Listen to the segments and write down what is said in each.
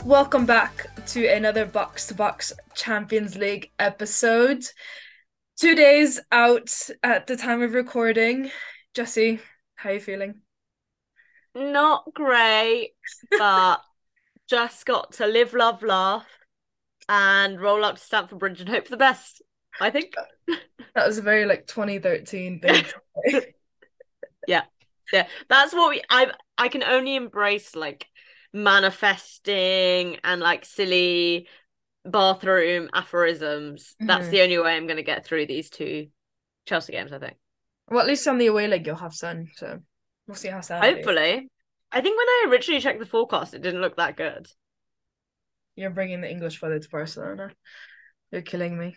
Welcome back to another Box to Box Champions League episode. 2 days out at the time of recording. Jesse, how are you feeling? Not great, but just got to live, love, laugh, and roll up to Stamford Bridge and hope for the best, I think. That was a very 2013 thing to say. Yeah. Yeah. That's what I can only embrace like manifesting and like silly bathroom aphorisms. That's Mhm. the only way I'm gonna get through these two Chelsea games, I think. Well, at least on the away leg you'll have sun, so we'll see how Saturday is. Hopefully. I think when I originally checked the forecast, it didn't look that good. You're bringing the English weather to Barcelona. You're killing me.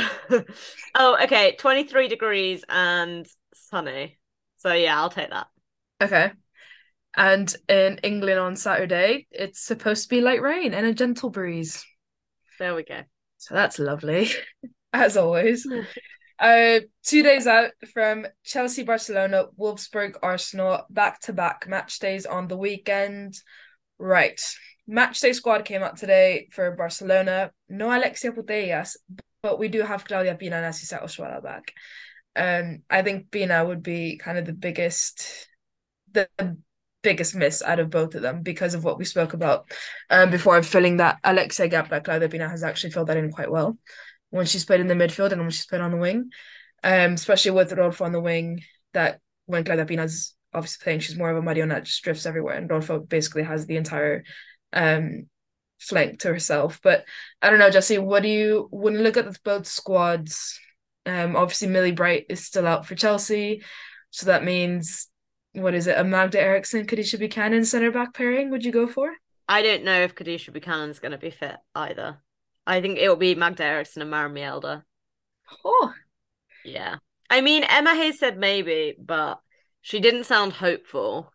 Oh, okay. 23 degrees and sunny. So yeah, I'll take that. Okay. And in England on Saturday, it's supposed to be light rain and a gentle breeze. There we go. So that's lovely, as always. 2 days out from Chelsea, Barcelona, Wolfsburg, Arsenal, back-to-back match days on the weekend. Right. Match day squad came out today for Barcelona. No Alexia Putellas, but we do have Claudia Pina and Asisa Oswala back. I think Pina would be kind of the biggest miss out of both of them because of what we spoke about before, filling that Alexia gap that Claudia Pina has actually filled that in quite well when she's played in the midfield and when she's played on the wing, especially with Rodolfo on the wing. That when Claudia Pina's obviously playing, she's more of a Mariona that just drifts everywhere, and Rodolfo basically has the entire um, flank to herself. But I don't know, Jesse. What do you when you look at both squads? Obviously Millie Bright is still out for Chelsea, so that means what is it? A Magda Eriksson, Khadija Buchanan center back pairing? Would you go for? I don't know if Kadisha Buchanan's going to be fit either. I think it'll be Magda Eriksson and Maren Mjelde. Oh, Yeah. I mean, Emma Hayes said maybe, but she didn't sound hopeful.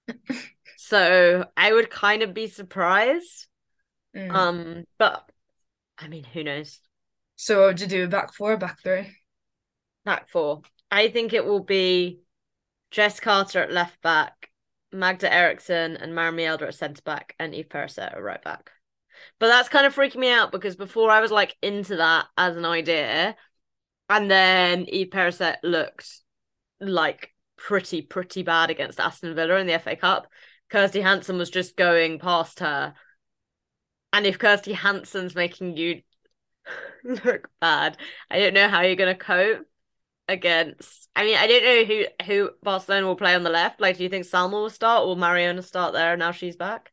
So I would kind of be surprised. mm. But I mean, who knows? So what would you do? Back four, back three? Back four. I think it will be Jess Carter at left back, Magda Eriksson and Maren Mjelde at centre back, and Eve Perisset at right back. But that's kind of freaking me out because before I was like into that as an idea, and then Eve Perisset looked like pretty bad against Aston Villa in the FA Cup. Kirsty Hansen was just going past her. And if Kirsty Hansen's making you look bad, I don't know how you're gonna cope against. I mean, I don't know who Barcelona will play on the left. Like, do you think Salma will start or Mariona start there now she's back?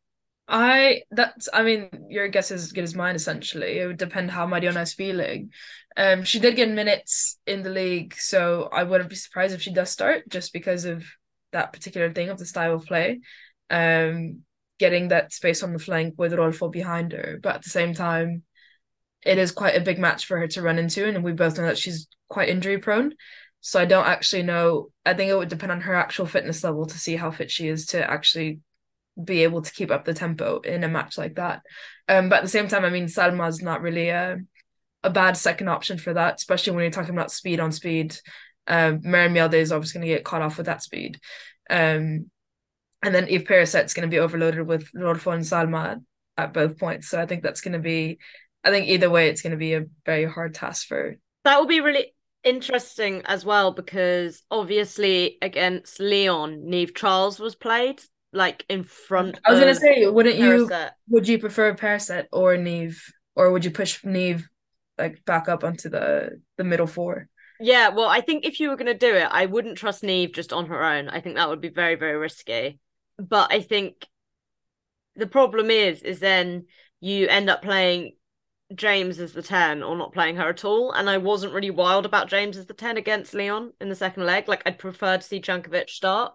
I mean, your guess is as good as mine, essentially. It would depend how Mariona's feeling. She did get minutes in the league, so I wouldn't be surprised if she does start just because of that particular thing of the style of play. Um, Getting that space on the flank with Rolfo behind her. But at the same time, it is quite a big match for her to run into, and we both know that she's quite injury prone. So I don't actually know. I think it would depend on her actual fitness level to see how fit she is to actually be able to keep up the tempo in a match like that. But at the same time, I mean, Salma's not really a bad second option for that, especially when you're talking about speed on speed. Maren Mjelde is obviously going to get caught off with that speed. Um, and then Eve Perisset's going to be overloaded with Rodolfo and Salma at both points. So I think that's going to be, I think either way, it's going to be a very hard task for. That will be really interesting as well because obviously against Leon, Neve Charles was played like in front I was going to of say, wouldn't you, Perisset. would you prefer Perisset or Neve, or would you push Neve like back up onto the middle four? Yeah, well, I think if you were going to do it, I wouldn't trust Neve just on her own. I think that would be very risky. But I think the problem is then you end up playing James as the 10 or not playing her at all. And I wasn't really wild about James as the 10 against Leon in the second leg. Like, I'd prefer to see Jankovic start.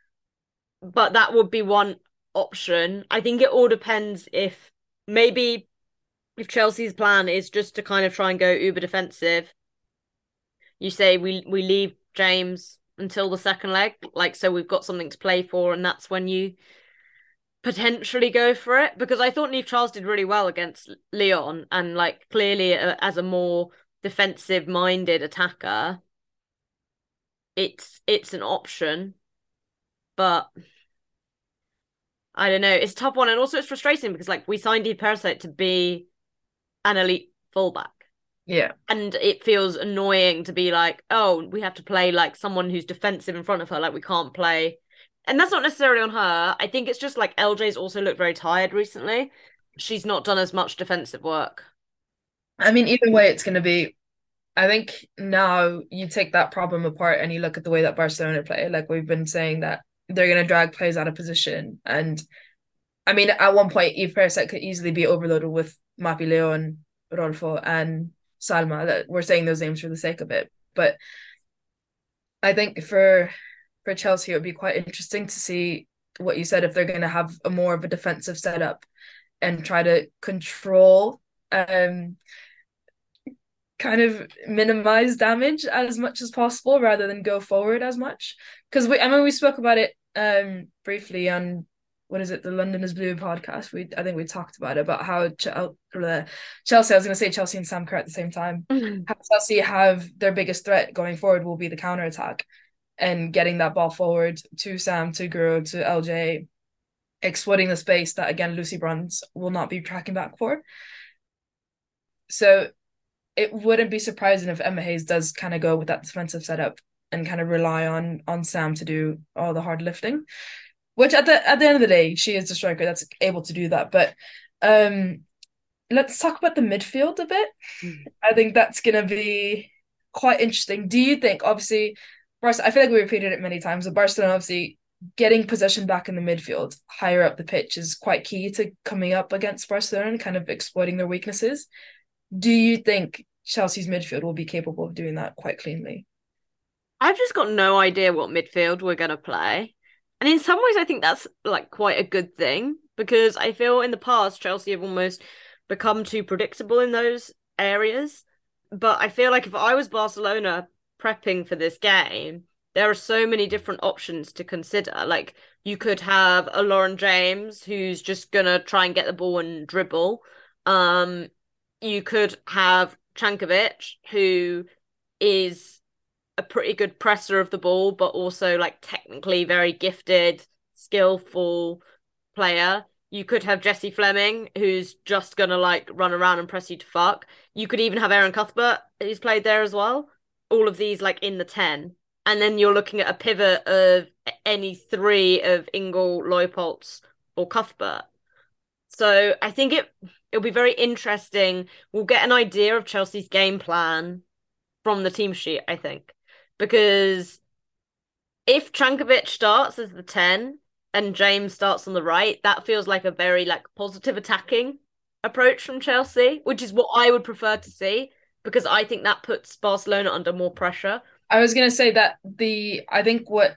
But that would be one option. I think it all depends if maybe if Chelsea's plan is just to kind of try and go uber defensive, you say we leave James until the second leg, like so we've got something to play for, and that's when you potentially go for it. Because I thought Neve Charles did really well against Leon, and like clearly as a more defensive minded attacker, it's an option, but I don't know. It's a tough one, and also it's frustrating because like we signed Eve Parasite to be an elite fullback. Yeah. And it feels annoying to be like, oh, we have to play like someone who's defensive in front of her, like we can't play. And that's not necessarily on her. I think it's just like LJ's also looked very tired recently. She's not done as much defensive work. I mean, either way, it's going to be. I think now you take that problem apart and you look at the way that Barcelona play. Like we've been saying that they're going to drag players out of position. And I mean, at one point, Eve Perisset could easily be overloaded with Mapi Leon, Rodolfo, and Salma. That we're saying those names for the sake of it. But I think for Chelsea, it would be quite interesting to see what you said if they're going to have a more of a defensive setup and try to control kind of minimize damage as much as possible rather than go forward as much. Because I mean we spoke about it briefly on what is it, the London is Blue podcast. I think we talked about how Chelsea, I was gonna say Chelsea and Sam Kerr at the same time. How Chelsea have their biggest threat going forward will be the counter attack and getting that ball forward to Sam, to Guro, to LJ, exploiting the space that again Lucy Bronze will not be tracking back for. So it wouldn't be surprising if Emma Hayes does kind of go with that defensive setup and kind of rely on Sam to do all the hard lifting. Which at the end of the day, she is the striker that's able to do that. But let's talk about the midfield a bit. I think that's gonna be quite interesting. Do you think, obviously, I feel like we repeated it many times, but Barcelona obviously getting possession back in the midfield, higher up the pitch, is quite key to coming up against Barcelona and kind of exploiting their weaknesses. Do you think Chelsea's midfield will be capable of doing that quite cleanly? I've just got no idea what midfield we're going to play. And in some ways, I think that's like quite a good thing because I feel in the past, Chelsea have almost become too predictable in those areas. But I feel like if I was Barcelona prepping for this game, there are so many different options to consider. Like you could have a Lauren James who's just gonna try and get the ball and dribble. You could have Chankovic, who is a pretty good presser of the ball, but also like technically very gifted, skillful player. You could have Jessie Fleming, who's just gonna like run around and press you to fuck. You could even have Erin Cuthbert, who's played there as well. All of these like in the 10. And then you're looking at a pivot of any three of Ingle, Leupolz, or Cuthbert. So I think it'll be very interesting. We'll get an idea of Chelsea's game plan from the team sheet, I think. Because if Chankovic starts as the 10 and James starts on the right, that feels like a very like positive attacking approach from Chelsea, which is what I would prefer to see because I think that puts Barcelona under more pressure. I was gonna say that I think what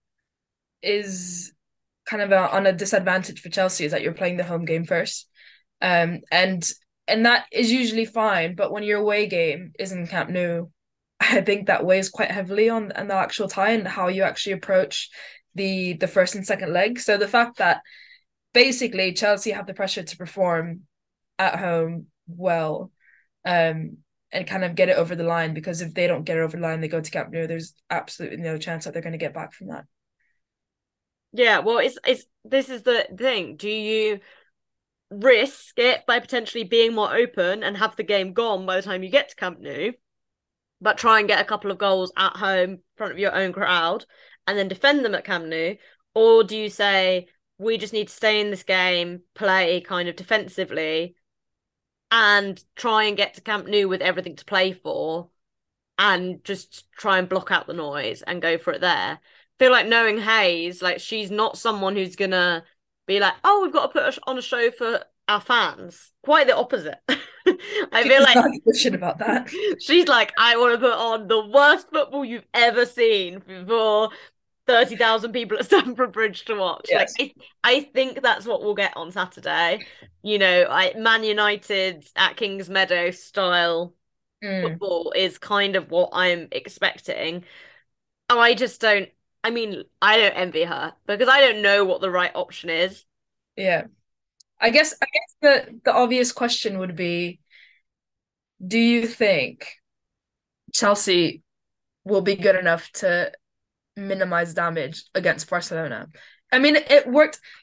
is kind of on a disadvantage for Chelsea is that you're playing the home game first. And that is usually fine, but when your away game is in Camp Nou, I think that weighs quite heavily on the actual tie and how you actually approach the first and second leg. So the fact that basically Chelsea have the pressure to perform at home well, and kind of get it over the line, because if they don't get it over the line, they go to Camp Nou, there's absolutely no chance that they're going to get back from that. Yeah, well, it's this is the thing. Do you risk it by potentially being more open and have the game gone by the time you get to Camp Nou, but try and get a couple of goals at home in front of your own crowd and then defend them at Camp Nou? Or do you say, we just need to stay in this game, play kind of defensively, and try and get to Camp Nou with everything to play for, and just try and block out the noise and go for it there? I feel like knowing Hayes, like she's not someone who's gonna be like, oh, we've got to put on a show for our fans. Quite the opposite. I feel like shit about that. She's like, I want to put on the worst football you've ever seen for 30,000 people at Stamford Bridge to watch. Yes. Like, I think that's what we'll get on Saturday. Man United at Kings Meadow style football is kind of what I'm expecting. I just don't. I mean, I don't envy her because I don't know what the right option is. Yeah. I guess the obvious question would be, do you think Chelsea will be good enough to minimize damage against Barcelona? I mean, it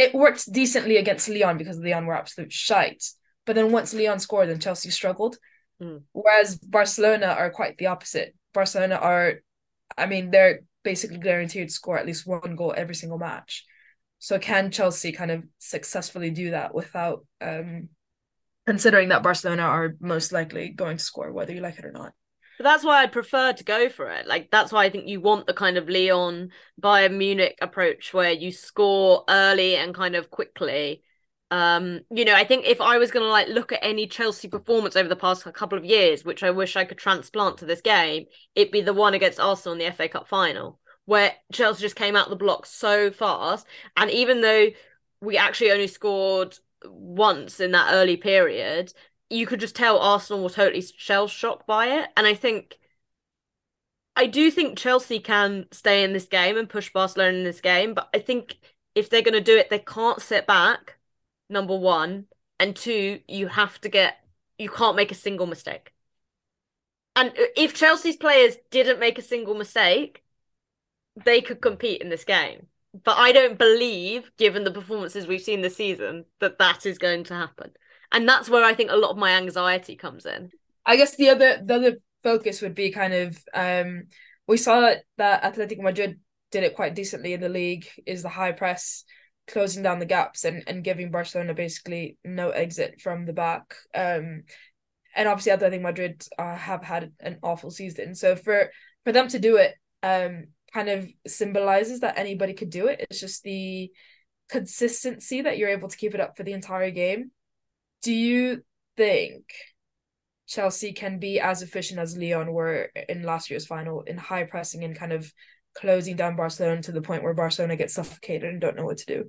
it worked decently against Lyon because Lyon were absolute shite. But then once Lyon scored, then Chelsea struggled. Whereas Barcelona are quite the opposite. Barcelona are, I mean, they're basically guaranteed to score at least one goal every single match. So can Chelsea kind of successfully do that without considering that Barcelona are most likely going to score, whether you like it or not? But that's why I'd prefer to go for it. Like that's why I think you want the kind of Lyon Bayern Munich approach where you score early and kind of quickly. I think if I was gonna like look at any Chelsea performance over the past couple of years, which I wish I could transplant to this game, it'd be the one against Arsenal in the FA Cup final, where Chelsea just came out the block so fast. And even though we actually only scored once in that early period, you could just tell Arsenal were totally shell shocked by it. And I do think Chelsea can stay in this game and push Barcelona in this game, but I think if they're going to do it, they can't sit back, number one. And two, you can't make a single mistake. And if Chelsea's players didn't make a single mistake, they could compete in this game. But I don't believe, given the performances we've seen this season, that is going to happen. And that's where I think a lot of my anxiety comes in. I guess the other focus would be kind of we saw that Atletico Madrid did it quite decently in the league, is the high press, closing down the gaps and giving Barcelona basically no exit from the back. And obviously Atletico Madrid have had an awful season. So for them to do it kind of symbolizes that anybody could do it. It's just the consistency that you're able to keep it up for the entire game. Do you think Chelsea can be as efficient as Lyon were in last year's final in high pressing and kind of closing down Barcelona to the point where Barcelona gets suffocated and don't know what to do?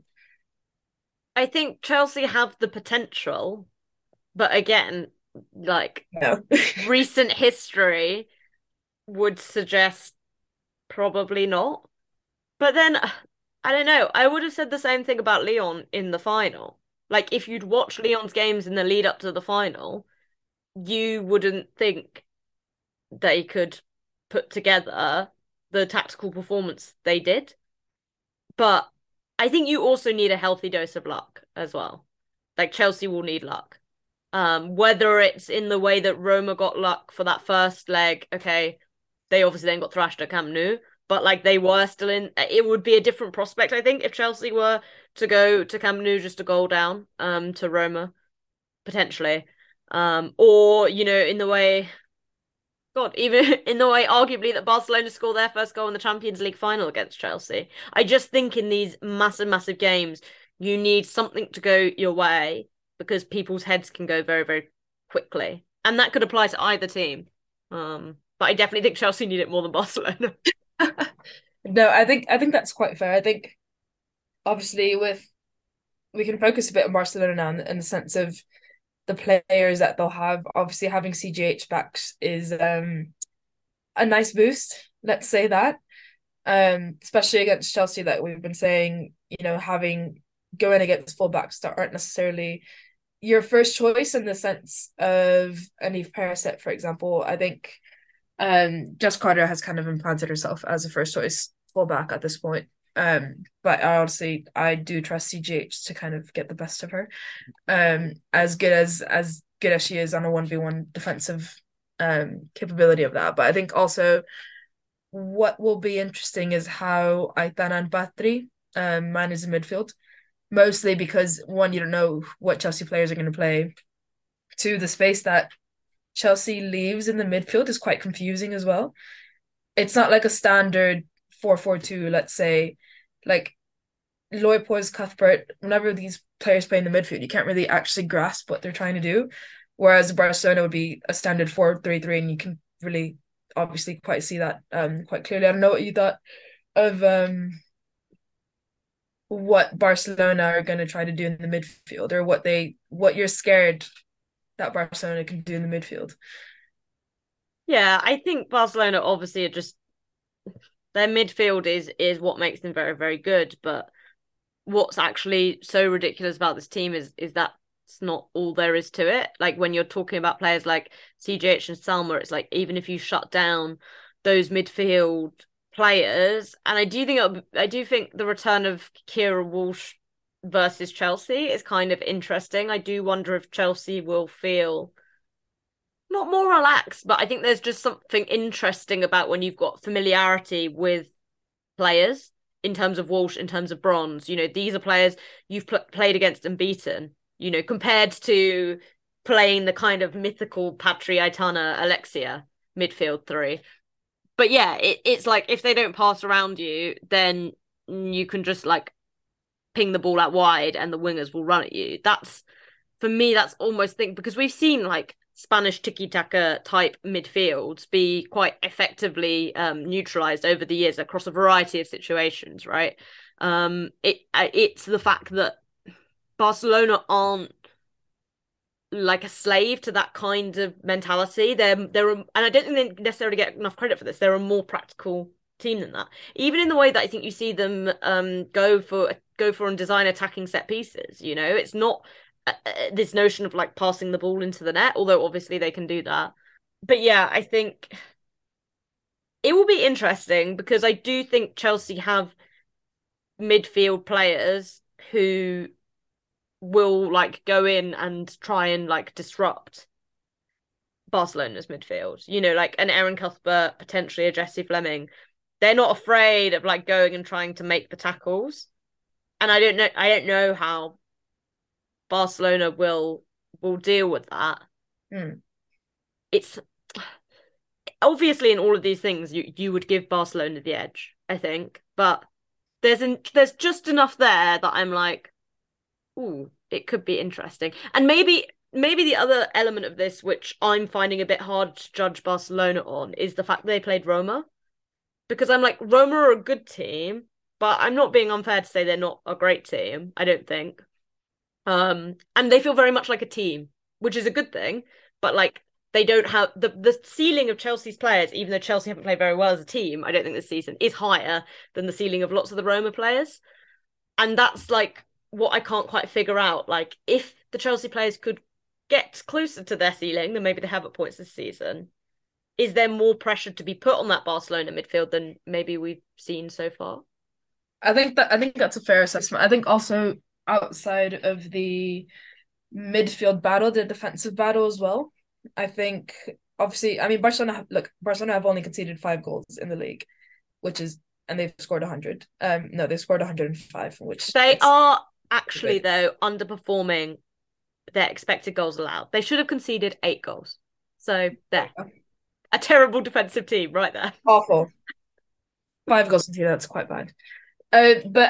I think Chelsea have the potential, but again, like No. recent history would suggest probably not. But then I don't know. I would have said the same thing about Lyon in the final. Like if you'd watched Lyon's games in the lead up to the final, you wouldn't think they could put together the tactical performance they did. But I think you also need a healthy dose of luck as well. Like Chelsea will need luck. Whether it's in the way that Roma got luck for that first leg, okay, they obviously then got thrashed at Camp Nou, but like they were still in. It would be a different prospect, I think, if Chelsea were to go to Camp Nou just a goal down, to Roma potentially, or in the way, God, even in the way, arguably that Barcelona scored their first goal in the Champions League final against Chelsea. I just think in these massive, massive games, you need something to go your way because people's heads can go very, very quickly, and that could apply to either team. But I definitely think Chelsea need it more than Barcelona. No, I think that's quite fair. I think obviously we can focus a bit on Barcelona now in the sense of the players that they'll have. Obviously having CGH back is a nice boost, let's say that. Especially against Chelsea, that we've been saying, having going against fullbacks that aren't necessarily your first choice in the sense of Aniv Perisset, for example. I think Jess Carter has kind of implanted herself as a first choice fullback at this point. But I do trust CGH to kind of get the best of her. As good as she is on a 1v1 defensive capability of that. But I think also what will be interesting is how Aitana and Batri manage the midfield. Mostly because one, you don't know what Chelsea players are going to play. Two, the space that Chelsea leaves in the midfield is quite confusing as well. It's not like a standard 4-4-2, let's say. Like Lloyd Poise, Cuthbert, whenever these players play in the midfield, you can't really actually grasp what they're trying to do. Whereas Barcelona would be a standard 4-3-3, and you can really obviously quite see that quite clearly. I don't know what you thought of what Barcelona are going to try to do in the midfield, or what you're scared that Barcelona can do in the midfield. Yeah, I think Barcelona obviously are just their midfield is what makes them very, very good. But what's actually so ridiculous about this team is that's not all there is to it. Like when you're talking about players like CGH and Salma, it's like even if you shut down those midfield players, and I do think the return of Kira Walsh versus Chelsea is kind of interesting. I do wonder if Chelsea will feel not more relaxed, but I think there's just something interesting about when you've got familiarity with players in terms of Walsh, in terms of Bronze. You know, these are players you've played against and beaten, you know, compared to playing the kind of mythical Patri, Aitana, Alexia midfield three. But yeah, it's like if they don't pass around you, then you can just like ping the ball out wide and the wingers will run at you. That's for me, that's almost think because we've seen like Spanish tiki-taka type midfields be quite effectively neutralized over the years across a variety of situations, right? It's the fact that Barcelona aren't like a slave to that kind of mentality. And I don't think they necessarily get enough credit for this. They're a more practical team than that. Even in the way that I think you see them go for and design attacking set pieces. You know, it's not this notion of like passing the ball into the net, although obviously they can do that. But yeah, I think it will be interesting because I do think Chelsea have midfield players who will like go in and try and like disrupt Barcelona's midfield. You know, like an Aaron Cuthbert, potentially a Jesse Fleming. They're not afraid of like going and trying to make the tackles. And I don't know how Barcelona will deal with that. Mm. It's obviously in all of these things you would give Barcelona the edge, I think, but there's just enough there that I'm like, ooh, it could be interesting. And maybe the other element of this, which I'm finding a bit hard to judge Barcelona on, is the fact they played Roma. Because I'm like, Roma are a good team, but I'm not being unfair to say they're not a great team, I don't think. And they feel very much like a team, which is a good thing, but like they don't have the ceiling of Chelsea's players, even though Chelsea haven't played very well as a team, I don't think this season is higher than the ceiling of lots of the Roma players. And that's like what I can't quite figure out. Like, if the Chelsea players could get closer to their ceiling than maybe they have at points this season, is there more pressure to be put on that Barcelona midfield than maybe we've seen so far? I think that's a fair assessment. I think also outside of the midfield battle, the defensive battle as well. I think obviously, I mean Barcelona have only conceded 5 goals in the league, which is and they've scored 100. No, they scored 105, which They it's are actually, good. though, underperforming their expected goals allowed. They should have conceded 8 goals. So there. A terrible defensive team right there. Awful. 5 goals conceded, that's quite bad. But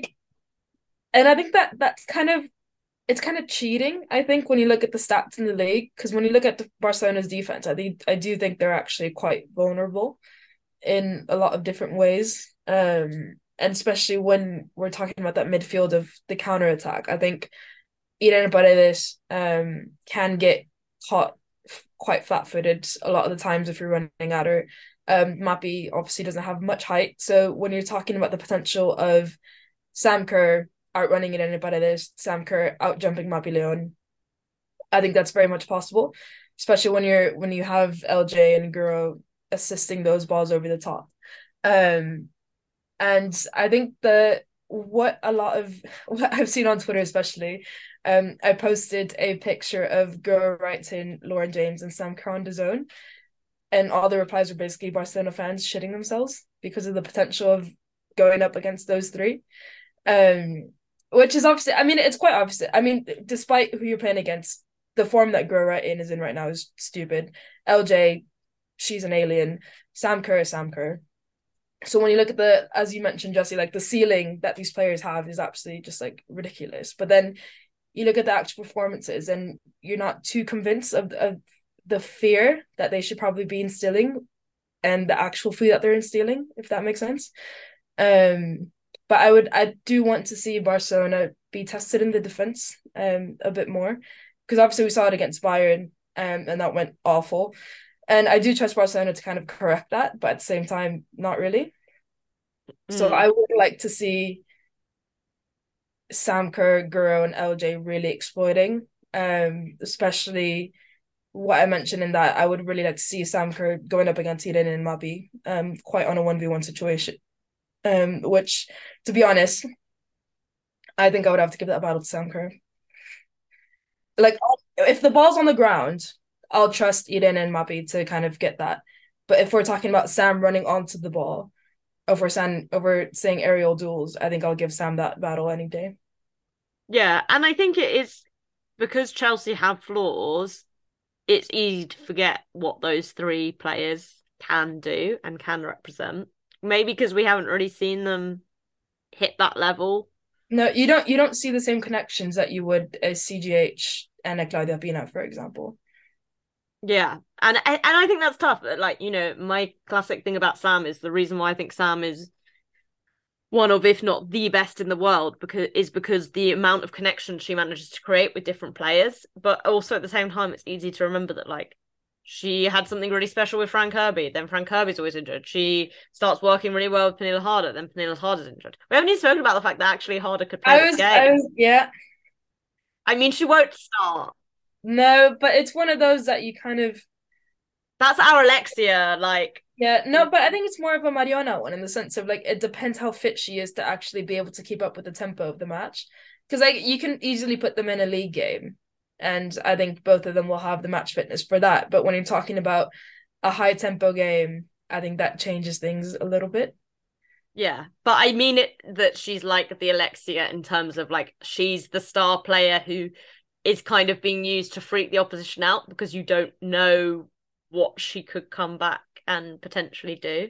I think that that's kind of it's kind of cheating, I think, when you look at the stats in the league, because when you look at Barcelona's defense, I do think they're actually quite vulnerable in a lot of different ways. And especially when we're talking about that midfield of the counter attack, I think Irene Paredes can get caught quite flat-footed a lot of the times if you're running at her. Mappy obviously doesn't have much height, so when you're talking about the potential of Sam Kerr outrunning Irene Paredes, Sam Kerr out jumping Mappy Leon, I think that's very much possible, especially when you have LJ and Guro assisting those balls over the top. Um, and I think that what a lot of what I've seen on Twitter, especially, I posted a picture of Guro writing Lauren James and Sam Kerr on DAZN, and all the replies were basically Barcelona fans shitting themselves because of the potential of going up against those three. Um, which is obviously, I mean, it's quite obvious. I mean, despite who you're playing against, the form that Guro is in right now is stupid. LJ, she's an alien. Sam Kerr is Sam Kerr. So when you look at as you mentioned, Jesse, like the ceiling that these players have is absolutely just like ridiculous. But then you look at the actual performances and you're not too convinced of the fear that they should probably be instilling and the actual fear that they're instilling, if that makes sense. But I do want to see Barcelona be tested in the defense a bit more, because obviously we saw it against Bayern, and that went awful. And I do trust Barcelona to kind of correct that, but at the same time, not really. So Mm. I would like to see Sam Kerr, Guro, and LJ really exploiting, especially what I mentioned in that I would really like to see Sam Kerr going up against Eden and Mabi, quite on a 1v1 situation. Which, to be honest, I think I would have to give that battle to Sam Kerr. Like, if the ball's on the ground, I'll trust Eden and Mappy to kind of get that. But if we're talking about Sam running onto the ball over saying aerial duels, I think I'll give Sam that battle any day. Yeah, and I think it is because Chelsea have flaws, it's easy to forget what those three players can do and can represent. Maybe because we haven't really seen them hit that level. No, you don't see the same connections that you would as CGH and a Claudia Pina, for example. Yeah, and I think that's tough. Like, my classic thing about Sam is the reason why I think Sam is one of, if not the best in the world, because the amount of connection she manages to create with different players. But also at the same time, it's easy to remember that like she had something really special with Frank Kirby. Then Frank Kirby's always injured. She starts working really well with Pernille Harder. Then Pernille Harder's injured. We haven't even spoken about the fact that actually Harder could play this game. Yeah. I mean, she won't start. No, but it's one of those that you kind of That's our Alexia. Like, yeah, no, but I think it's more of a Mariona one in the sense of like it depends how fit she is to actually be able to keep up with the tempo of the match. Because like you can easily put them in a league game, and I think both of them will have the match fitness for that. But when you're talking about a high tempo game, I think that changes things a little bit. yeah, but I mean it that she's like the Alexia in terms of like she's the star player who is kind of being used to freak the opposition out because you don't know what she could come back and potentially do.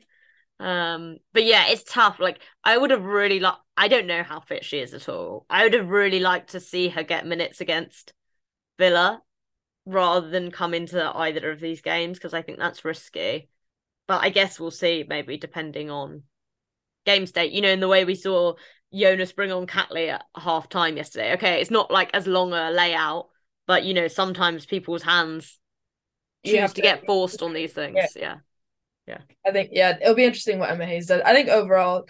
But yeah, it's tough. Like I would have really liked. I don't know how fit she is at all. I would have really liked to see her get minutes against Villa rather than come into either of these games because I think that's risky. But I guess we'll see. Maybe depending on game state. In the way we saw Jonas bring on Catley at half time yesterday. Okay, it's not like as long a layout, but sometimes people's hands You choose have to to, get forced on these yeah. things. Yeah. Yeah. I think yeah, it'll be interesting what Emma Hayes does. I think overall,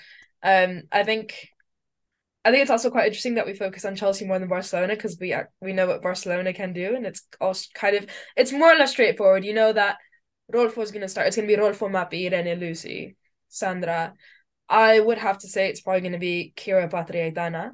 I think it's also quite interesting that we focus on Chelsea more than Barcelona because we know what Barcelona can do, and it's also kind of it's more or less straightforward. You know that Rolfo's going to start. It's going to be Rolfo, Mappy, Irene, Lucy, Sandra. I would have to say it's probably going to be Kira, Patria, Aitana.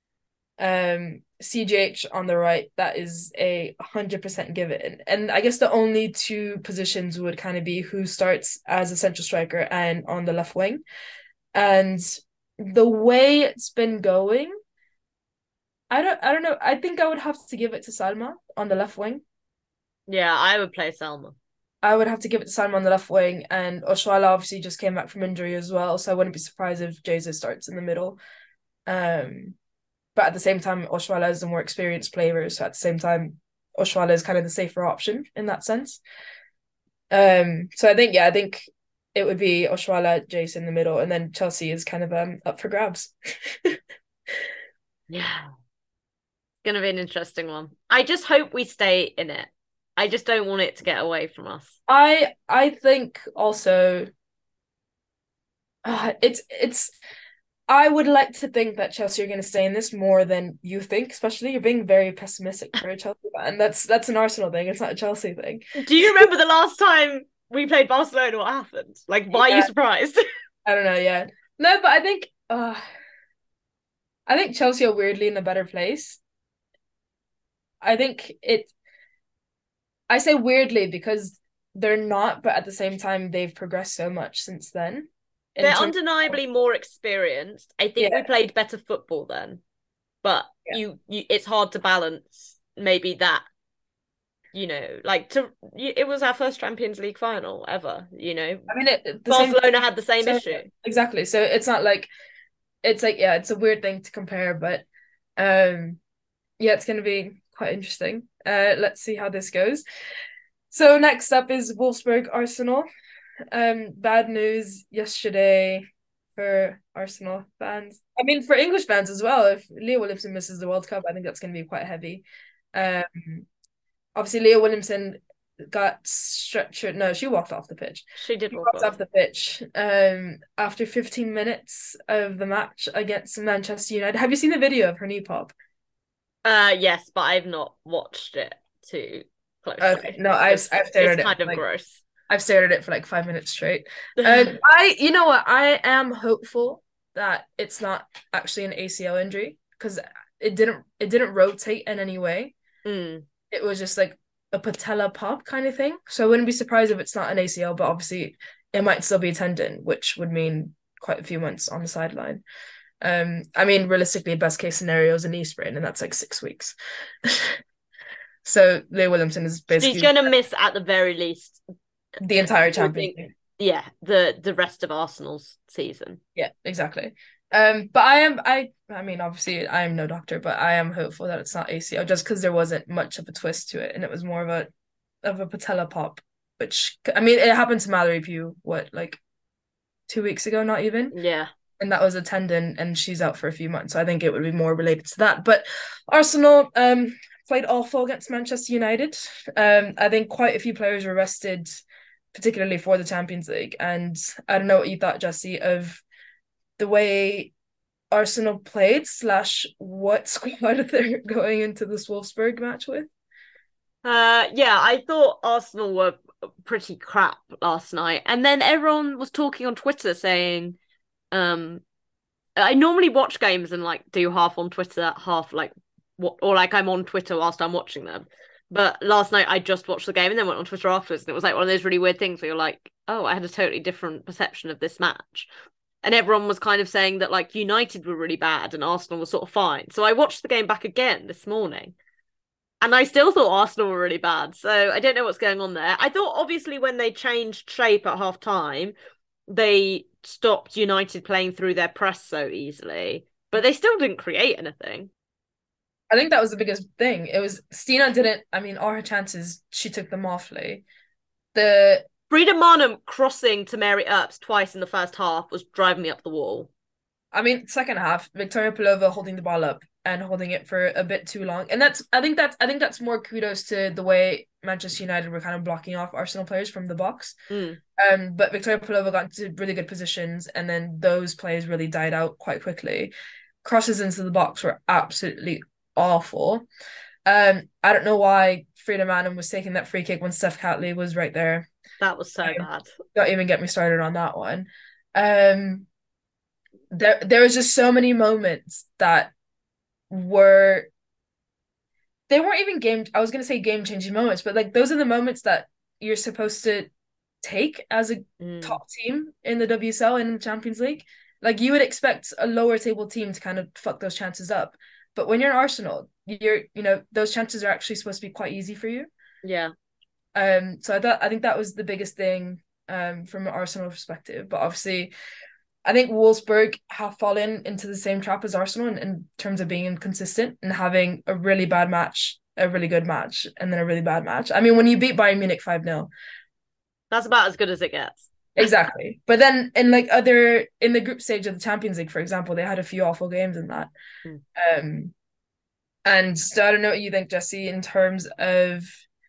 CGH on the right, that is 100% given. And I guess the only two positions would kind of be who starts as a central striker and on the left wing. And the way it's been going, I don't know. I think I would have to give it to Salma on the left wing. Yeah, I would play Selma. I would have to give it to Salma on the left wing, and Oshuala obviously just came back from injury as well, so I wouldn't be surprised if Jesus starts in the middle. Um, but at the same time, Oshuala is the more experienced player, so at the same time, Oshuala is kind of the safer option in that sense. So I think it would be Oshuala, Jason in the middle, and then Chelsea is kind of up for grabs. Yeah. Gonna be an interesting one. I just hope we stay in it. I just don't want it to get away from us. I think also it's I would like to think that Chelsea are going to stay in this more than you think, especially you're being very pessimistic for a Chelsea fan. That's an Arsenal thing. It's not a Chelsea thing. Do you remember the last time we played Barcelona? What happened? Like, why are you surprised? I don't know. Yeah, no, but I think Chelsea are weirdly in a better place. I think it. I say weirdly because they're not, but at the same time they've progressed so much since then. In They're terms undeniably more experienced. I think we yeah, played better football then, but yeah. it's hard to balance maybe that. It was our first Champions League final ever. I mean, the same. Barcelona had the same So issue. exactly. So it's not like it's like yeah, it's a weird thing to compare, but yeah, it's gonna be quite interesting. Let's see how this goes. So next up is Wolfsburg Arsenal. Bad news yesterday for Arsenal fans. I mean, for English fans as well. If Leah Williamson misses the World Cup, I think that's going to be quite heavy. Um, Obviously, Leah Williamson got stretchered. No, she walked off the pitch. She did She walk walked off. off the pitch after 15 minutes of the match against Manchester United. Have you seen the video of her knee pop? Yes, but I've not watched it too Okay, closely no, I've stared it's at it kind for of like gross. I've stared at it for like 5 minutes straight. You know what? I am hopeful that it's not actually an ACL injury because it didn't rotate in any way. Mm. It was just like a patella pop kind of thing. So I wouldn't be surprised if it's not an ACL, but obviously it might still be a tendon, which would mean quite a few months on the sideline. I mean, realistically, best case scenario is a knee sprain, and that's like 6 weeks. So Leah Williamson is She's basically going to miss at the very least. the entire I Champions think, League. yeah, the rest of Arsenal's season. Yeah, exactly. But I mean, obviously, I am no doctor, but I am hopeful that it's not ACL, just because there wasn't much of a twist to it, and it was more of a patella pop, which I mean, it happened to Mallory Pugh, what, like 2 weeks ago, not even, Yeah. and that was a tendon, and she's out for a few months. So I think it would be more related to that. But Arsenal played awful against Manchester United. I think quite a few players were rested, particularly for the Champions League, and I don't know what you thought, Jesse, of the way Arsenal played slash what squad they're going into this Wolfsburg match with. Yeah, I thought Arsenal were pretty crap last night. And then everyone was talking on Twitter saying, I normally watch games and like do half on Twitter, half like what, or like I'm on Twitter whilst I'm watching them. But last night I just watched the game and then went on Twitter afterwards, and it was like one of those really weird things where you're like, oh, I had a totally different perception of this match. And everyone was kind of saying that like United were really bad and Arsenal was sort of fine. So I watched the game back again this morning. And I still thought Arsenal were really bad. So I don't know what's going on there. I thought obviously when they changed shape at half time, they stopped United playing through their press so easily. But they still didn't create anything. I think that was the biggest thing. It was Stina didn't. I mean, all her chances, she took them awfully. The Frida Maanum crossing to Mary Earps twice in the first half was driving me up the wall. I mean, second half, Victoria Pelova holding the ball up and holding it for a bit too long, and I think that's more kudos to the way Manchester United were kind of blocking off Arsenal players from the box. Mm. But Victoria Pelova got into really good positions, and then those plays really died out quite quickly. Crosses into the box were absolutely awful. I don't know why Frida Maanum was taking that free kick when Steph Catley was right there. That was so bad. Don't even get me started on that one. Um, there was just so many moments that were they weren't even game. I was gonna say game changing moments, but like those are the moments that you're supposed to take as a Mm. top team in the WSL and in the Champions League. Like you would expect a lower table team to kind of fuck those chances up, but when you're in Arsenal, those chances are actually supposed to be quite easy for you. Yeah. So I think that was the biggest thing from an Arsenal perspective. But obviously, I think Wolfsburg have fallen into the same trap as Arsenal in terms of being inconsistent and having a really bad match, a really good match, and then a really bad match. I mean, when you beat Bayern Munich 5-0, That's about as good as it gets. exactly. But then in the group stage of the Champions League, for example, they had a few awful games in that. Mm. Um, and so I don't know what you think, Jesse, in terms of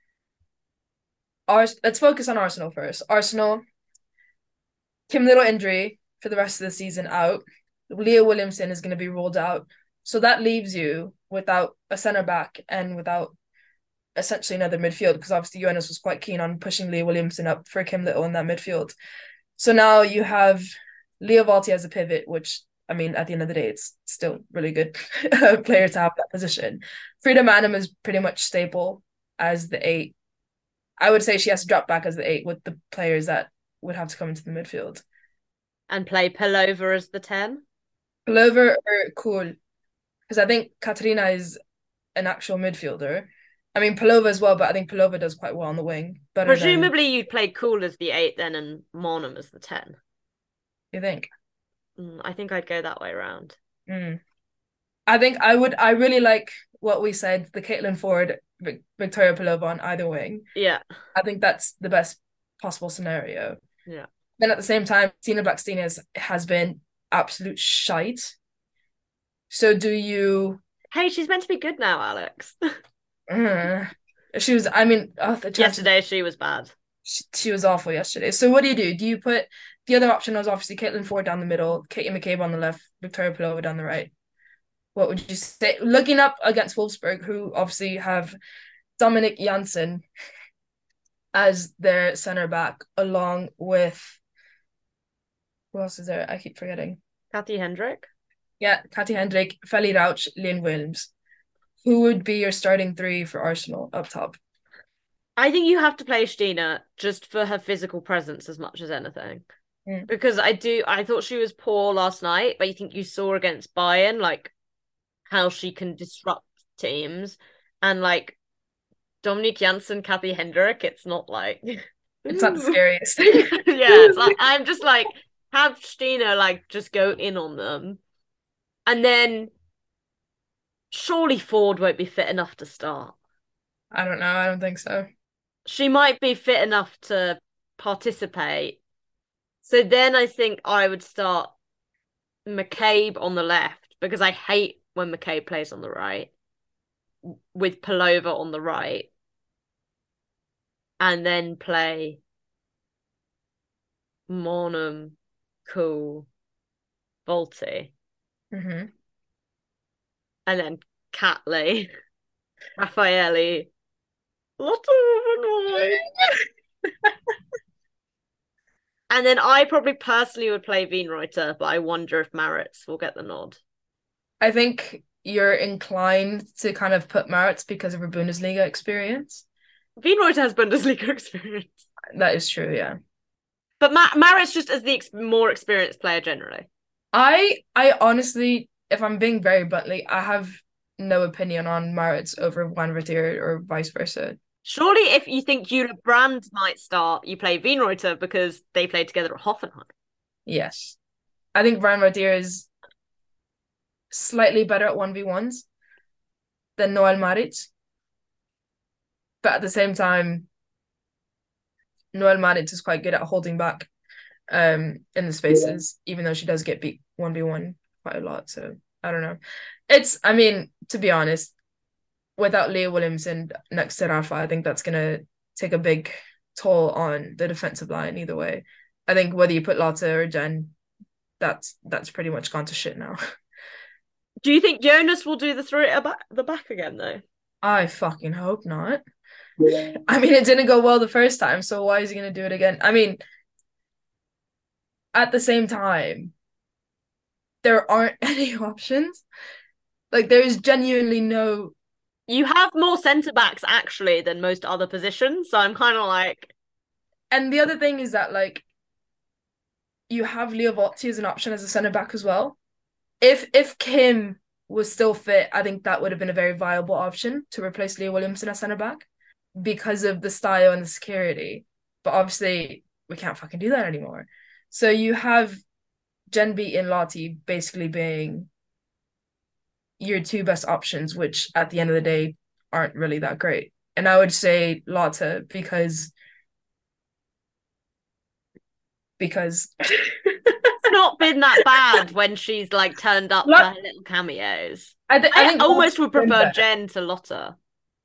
let's focus on Arsenal first. Arsenal, Kim Little injury for the rest of the season out. Leah Williamson is going to be ruled out. So that leaves you without a centre back and without essentially another midfield, because obviously Jonas was quite keen on pushing Leah Williamson up for Kim Little in that midfield. So now you have Leah Valti as a pivot, which I mean, at the end of the day, it's still really good player to have that position. Frida Maanum is pretty much stable as the eight. I would say she has to drop back as the eight with the players that would have to come into the midfield. And play Pelova as the 10. Glover or Cool, because I think Katarina is an actual midfielder. I mean, Pelova as well, but I think Pelova does quite well on the wing. Better than Presumably you'd play Cool as the 8 then and Monum as the 10. you think. I think I'd go that way around. Mm. I think I would. I really like what we said, the Caitlin Ford, Victoria Pelova on either wing. Yeah. I think that's the best possible scenario. Yeah. Then at the same time, Tina Blackstenius has been absolute shite. So do you? Hey, she's meant to be good now, Alex. Uh, she was. I mean, the chances. Yesterday she was bad. She was awful yesterday. So what do you do? Do you put the other option was obviously Caitlin Ford down the middle, Katie McCabe on the left, Victoria Pelova down the right. What would you say? Looking up against Wolfsburg, who obviously have Dominic Janssen as their center back, along with who else is there? I keep forgetting. Kathy Hendrick. Yeah, Katy Hendrik, Feli Rauch, Lynn Williams. Who would be your starting three for Arsenal up top? I think you have to play Stina just for her physical presence as much as anything. Mm. Because I thought she was poor last night, but I think you saw against Bayern, like, how she can disrupt teams. And, like, Dominique Janssen, Kathy Hendrick, it's not like. It's not the Ooh. scariest. Yeah, it's like, I'm just like, have Stina, like, just go in on them. And then surely Ford won't be fit enough to start. I don't know. I don't think so. She might be fit enough to participate. So then I think I would start McCabe on the left because I hate when McCabe plays on the right with Pelova on the right and then play Monum, Cool, Volti, Mm-hmm. and then Catley, Raffaelli, Lotta White. And then I probably personally would play Wienreuter, but I wonder if Maritz will get the nod. I think you're inclined to kind of put Maritz because of her Bundesliga experience. Wienreuter has Bundesliga experience. That is true, yeah. But Maritz just as the more experienced player generally. I honestly, if I'm being very bluntly, I have no opinion on Maritz over Van Vertier or vice versa. Surely, if you think Eula Brand might start, you play Wienreuter because they played together at Hoffenheim. Yes. I think Van Vertier is slightly better at 1v1s than Noel Maritz. But at the same time, Noel Maritz is quite good at holding back in the spaces, even though she does get beat 1v1 quite a lot. So I don't know. I mean, to be honest, without Leah Williamson next to Rafa, I think that's gonna take a big toll on the defensive line either way. I think whether you put Lotte or Jen, that's pretty much gone to shit now. Do you think Jonas will do the three at the back again though? I fucking hope not. I mean, it didn't go well the first time, so why is he gonna do it again? I mean, at the same time, there aren't any options. Like, there's genuinely no. You have more centre backs actually than most other positions, so I'm kind of like. And the other thing is that, like, you have Leo Votti as an option as a centre back as well. If Kim was still fit, I think that would have been a very viable option to replace Leah Williamson as centre back because of the style and the security. But obviously, we can't fucking do that anymore. So you have Jen Beat and Lottie basically being your two best options, which at the end of the day aren't really that great. And I would say Lotte because It's not been that bad when she's like turned up for her little cameos. I think almost would prefer Jen to Lotta.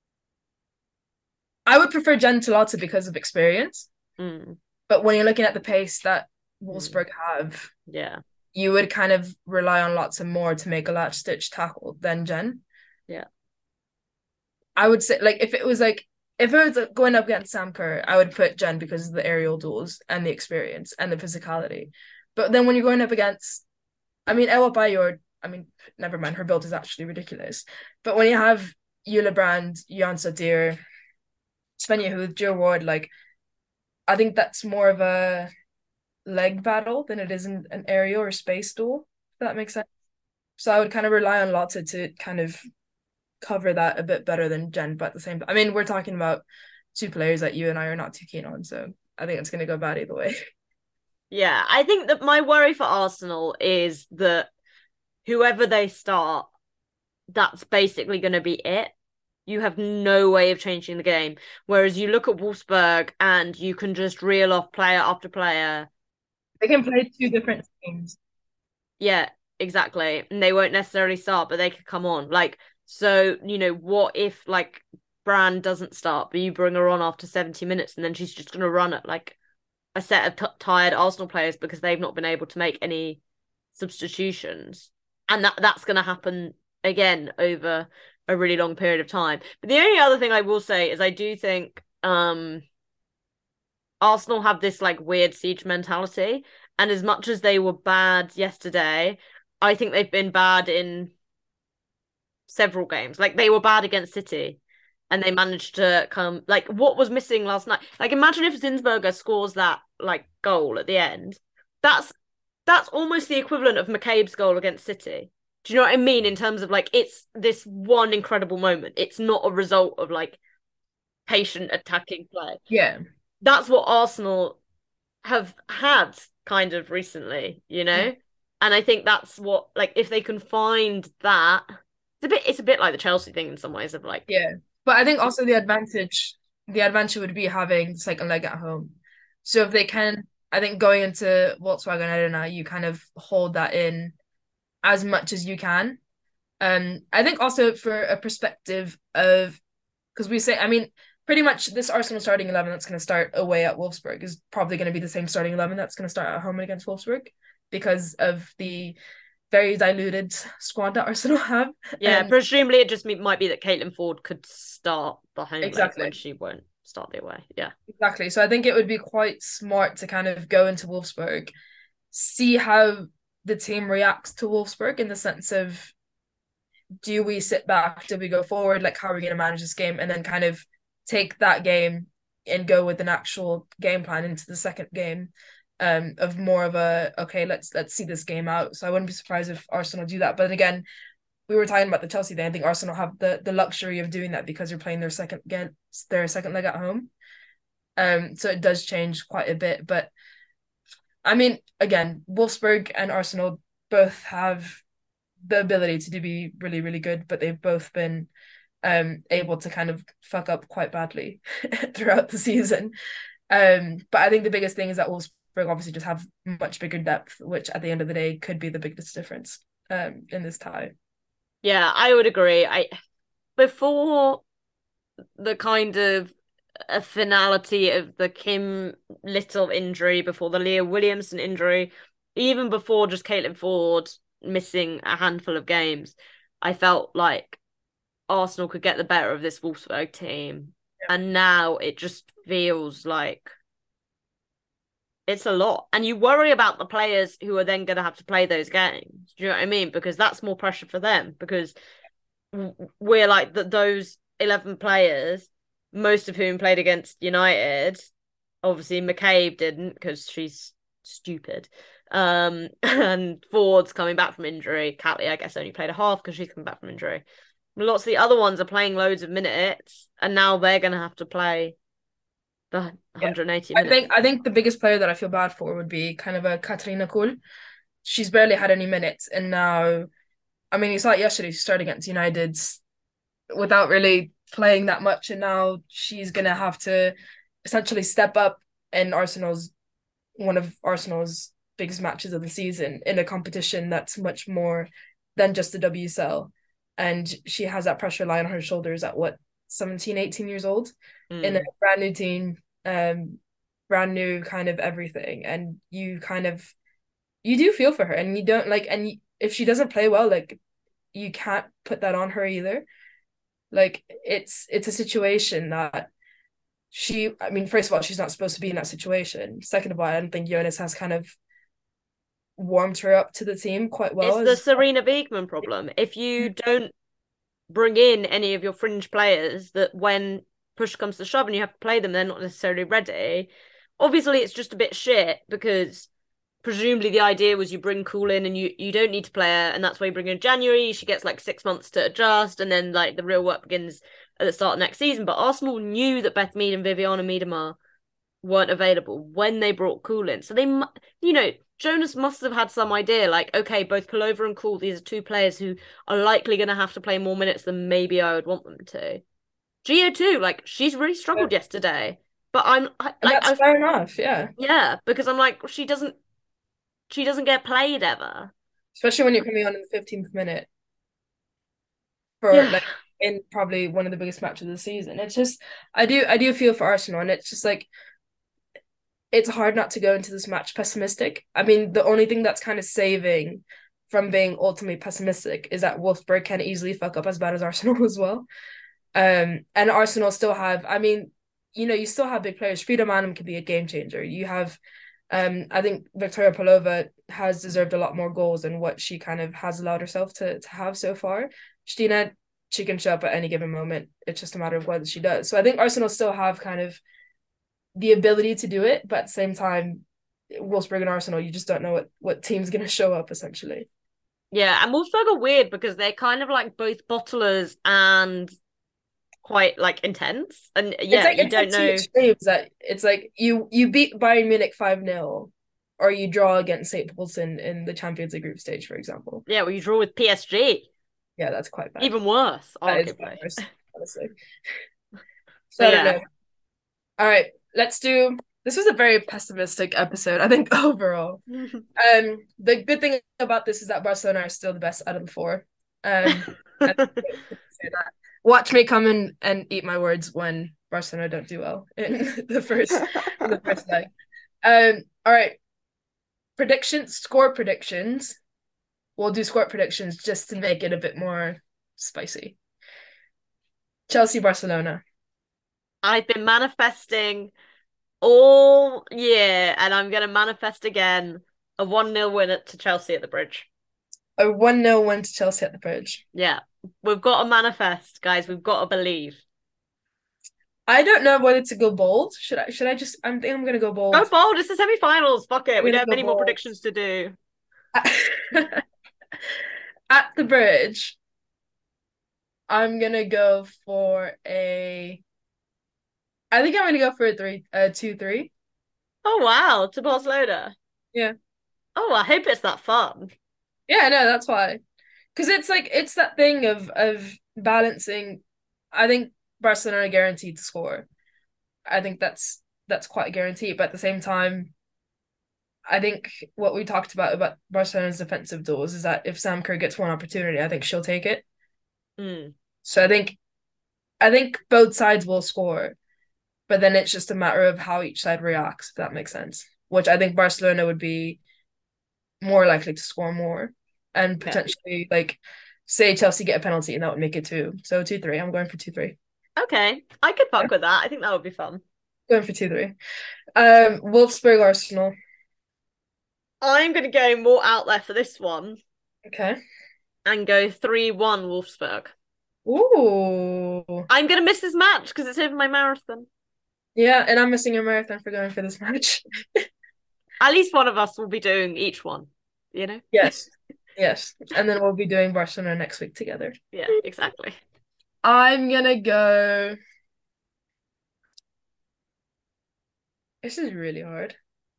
I would prefer Jen to Lotte because of experience. Mm. But when you're looking at the pace that Wolfsburg have, yeah, you would kind of rely on Lotte more to make a latch stitch tackle than Jen. Yeah. I would say, like, if it was going up against Sam Kerr, I would put Jen because of the aerial duels and the experience and the physicality. But then when you're going up against, I mean, Ewa Bayor, I mean, never mind, her build is actually ridiculous. But when you have Eula Brand, Jan Satir, Svenja Huth, Joe Ward, like, I think that's more of a leg battle than it is an aerial or space duel, if that makes sense. So I would kind of rely on Lotte to kind of cover that a bit better than Jen, but at the same time, I mean, we're talking about two players that you and I are not too keen on, so I think it's going to go bad either way. Yeah, I think that my worry for Arsenal is that whoever they start, that's basically going to be it. You have no way of changing the game. Whereas you look at Wolfsburg and you can just reel off player after player. They can play two different teams. Yeah, exactly. And they won't necessarily start, but they could come on. Like, so, what if, like, Brand doesn't start, but you bring her on after 70 minutes and then she's just going to run at, like, a set of tired Arsenal players because they've not been able to make any substitutions. And that's going to happen again over a really long period of time. But the only other thing I will say is I do think Arsenal have this like weird siege mentality. And as much as they were bad yesterday, I think they've been bad in several games. Like they were bad against City and they managed to come like what was missing last night. Like imagine if Zinsberger scores that like goal at the end. That's that's almost the equivalent of McCabe's goal against City. Do you know what I mean? In terms of like it's this one incredible moment. It's not a result of like patient attacking play. Yeah. That's what Arsenal have had kind of recently, you know? And I think that's what like if they can find that it's a bit like the Chelsea thing in some ways of like Yeah. But I think also the advantage would be having the second leg at home. So if they can, I think going into Volkswagen Arena, you kind of hold that in as much as you can. I think also for a perspective of because we say, I mean, pretty much this Arsenal starting 11 that's going to start away at Wolfsburg is probably going to be the same starting 11 that's going to start at home against Wolfsburg because of the very diluted squad that Arsenal have. yeah, presumably it just might be that Caitlin Ford could start the home leg when Exactly. she won't start the away. Yeah. Exactly. So I think it would be quite smart to kind of go into Wolfsburg, see how the team reacts to Wolfsburg in the sense of do we sit back, do we go forward, like how are we going to manage this game, and then kind of take that game and go with an actual game plan into the second game, of more of a okay, let's see this game out. So I wouldn't be surprised if Arsenal do that. But again, we were talking about the Chelsea thing. I think Arsenal have the luxury of doing that because they're playing their second leg at home. So it does change quite a bit. But I mean, again, Wolfsburg and Arsenal both have the ability to be really, really good, but they've both been able to kind of fuck up quite badly throughout the season. But I think the biggest thing is that Wolfsburg obviously just have much bigger depth, which at the end of the day could be the biggest difference in this tie. Yeah, I would agree. I before the kind of a finality of the Kim Little injury, before the Leah Williamson injury, even before just Caitlin Ford missing a handful of games, I felt like Arsenal could get the better of this Wolfsburg team. Yeah. And now it just feels like it's a lot. And you worry about the players who are then going to have to play those games. Do you know what I mean? Because that's more pressure for them. Because we're like those 11 players, most of whom played against United. Obviously, McCabe didn't because she's stupid. And Ford's coming back from injury. Catley, I guess, only played a half because she's coming back from injury. Lots of the other ones are playing loads of minutes, and now they're going to have to play the Yeah. 180 I minutes. think I think the biggest player that I feel bad for would be kind of a Katarina Kuhl. She's barely had any minutes, and now, I mean, you saw it yesterday. She started against United without really playing that much, and now she's gonna have to essentially step up in one of Arsenal's biggest matches of the season in a competition that's much more than just the WSL. And she has that pressure lying on her shoulders at what, 17, 18 years old in a brand new team, brand new kind of everything. And you do feel for her and you don't like, and if she doesn't play well, like you can't put that on her either. Like it's a situation that I mean, first of all, she's not supposed to be in that situation. Second of all, I don't think Jonas has kind of warmed her up to the team quite well. It's the Serena Wiegman problem. If you don't bring in any of your fringe players, that when push comes to shove and you have to play them, they're not necessarily ready. Obviously, it's just a bit shit because presumably the idea was you bring Cool in and you don't need to play her, and that's why you bring her in January. She gets like 6 months to adjust, and then like the real work begins at the start of next season. But Arsenal knew that Beth Mead and Viviana Miedema weren't available when they brought Cool in, so they, Jonas must have had some idea, like, okay, both Pullover and Cool, these are two players who are likely going to have to play more minutes than maybe I would want them to. Gio too, like, she's really struggled yesterday, but that's fair enough, yeah. Yeah, because I'm like, she doesn't get played ever. Especially when you're coming on in the 15th minute for Yeah. like in probably one of the biggest matches of the season. It's just I do feel for Arsenal, and it's just like it's hard not to go into this match pessimistic. I mean, the only thing that's kind of saving from being ultimately pessimistic is that Wolfsburg can easily fuck up as bad as Arsenal as well. And Arsenal still have, I mean, you still have big players. Frida Manum could be a game changer. You have I think Victoria Pelova has deserved a lot more goals than what she kind of has allowed herself to have so far. Stina, she can show up at any given moment. It's just a matter of whether she does. So I think Arsenal still have kind of the ability to do it, but at the same time, Wolfsburg and Arsenal, you just don't know what team's going to show up essentially. Yeah, and Wolfsburg are weird because they're kind of like both bottlers and quite like intense. And yeah, you It's like don't two know. extremes that it's like you beat Bayern Munich 5-0 or you draw against St. Paulson in the Champions League group stage, for example. Yeah, well, you draw with PSG. Yeah, that's quite bad. Even worse, That is quite arguably. worse, honestly. So But I don't yeah. know. All right, let's do. This was a very pessimistic episode, I think, overall. The good thing about this is that Barcelona are still the best out of the four. I say that. Watch me come in and eat my words when Barcelona don't do well in the first leg. All right. Predictions, score predictions. We'll do score predictions just to make it a bit more spicy. Chelsea, Barcelona. I've been manifesting all year, and I'm going to manifest again a 1-0 win to Chelsea at the Bridge. A 1-0 win to Chelsea at the Bridge. Yeah, we've got to manifest, guys. We've got to believe. I don't know whether to go bold. Should I just I think I'm gonna go bold. Go bold, it's the semi-finals. Fuck it. I'm We gonna don't have go any more bold. predictions to do. At the Bridge, I'm gonna go for a I think I'm gonna go for a 2-3. Oh wow, to Barcelona. Yeah. Oh, I hope it's that fun. Yeah, no, that's why. Because it's like it's that thing of balancing. I think Barcelona are guaranteed to score. I think that's quite guaranteed. But at the same time, I think what we talked about Barcelona's defensive duels is that if Sam Kerr gets one opportunity, I think she'll take it. Mm. So I think both sides will score, but then it's just a matter of how each side reacts, if that makes sense. Which I think Barcelona would be more likely to score more and Okay. potentially like say Chelsea get a penalty and that would make it 2. So 2-3. I'm going for 2-3. Okay, I could Yeah, fuck with that. I think that would be fun. going for 2-3. Wolfsburg Arsenal. I'm going to go more out there for this one Okay. and go 3-1 Wolfsburg. Ooh. I'm going to miss this match because it's over my marathon. Yeah, and I'm missing a marathon for going for this match. At least one of us will be doing each one, you know? Yes. Yes. And then we'll be doing Barcelona next week together. Yeah, exactly. I'm gonna go. This is really hard.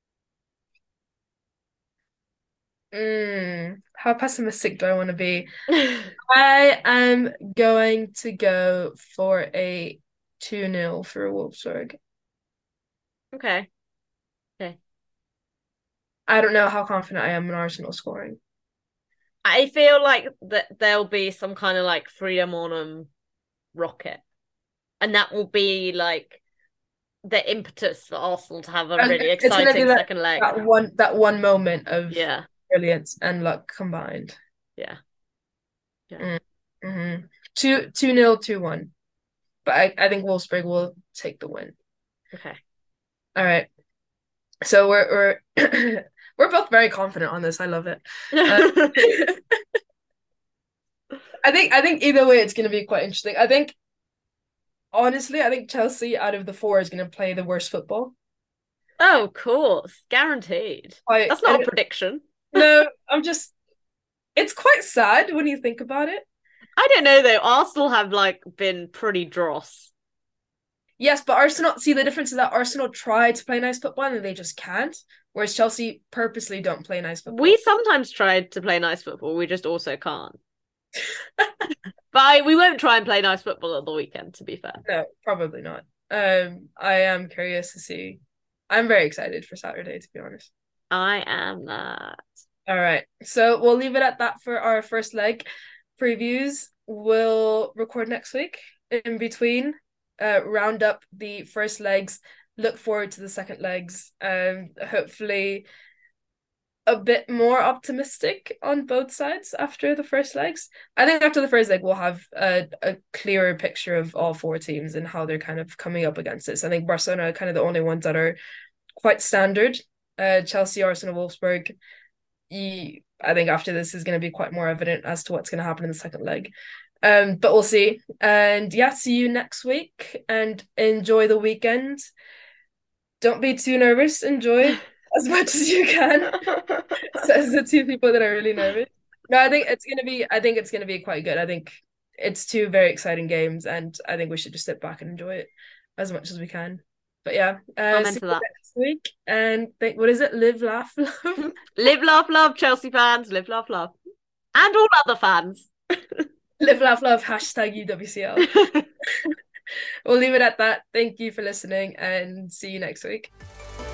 How pessimistic do I want to be? I am going to go for a 2-0 for Wolfsburg. Okay. Okay. I don't know how confident I am in Arsenal scoring. I feel like that there'll be some kind of like freedom on rocket. And that will be like the impetus for Arsenal to have a really It's gonna be exciting second leg. that one moment of Yeah. brilliance and luck combined. Yeah. Yeah. Mm-hmm. 2-0, 2-1. But I think Wolfsburg will take the win. Okay. All right. So we're we're both very confident on this. I love it. I think either way it's gonna be quite interesting. Honestly, I think Chelsea out of the four is gonna play the worst football. Oh, of course. Guaranteed. That's not a prediction. No, it's quite sad when you think about it. I don't know though. Arsenal have like been pretty dross. Yes, but Arsenal, see the difference is that Arsenal try to play nice football and they just can't, whereas Chelsea purposely don't play nice football. We sometimes tried to play nice football, we just also can't. But we won't try and play nice football at the weekend, to be fair. No, probably not. I am curious to see. I'm very excited for Saturday, to be honest. I am not. All right. So we'll leave it at that for our first leg previews. We'll record next week in between, round up the first legs, look forward to the second legs, hopefully a bit more optimistic on both sides after the first legs. I think after the first leg, we'll have a clearer picture of all four teams and how they're kind of coming up against this. I think Barcelona are kind of the only ones that are quite standard Chelsea, Arsenal, Wolfsburg. I think after this is going to be quite more evident as to what's going to happen in the second leg. But we'll see. And yeah, see you next week and enjoy the weekend. Don't be too nervous. Enjoy as much as you can. Says the two people that are really nervous. No, I think it's gonna be quite good. I think it's two very exciting games, and I think we should just sit back and enjoy it as much as we can. But yeah, I'm see into you that. next week. And think, what is it? Live, laugh, love. Live, laugh, love, Chelsea fans. Live, laugh, love. And all other fans. Live, laugh, love. Hashtag UWCL. We'll leave it at that. Thank you for listening and see you next week.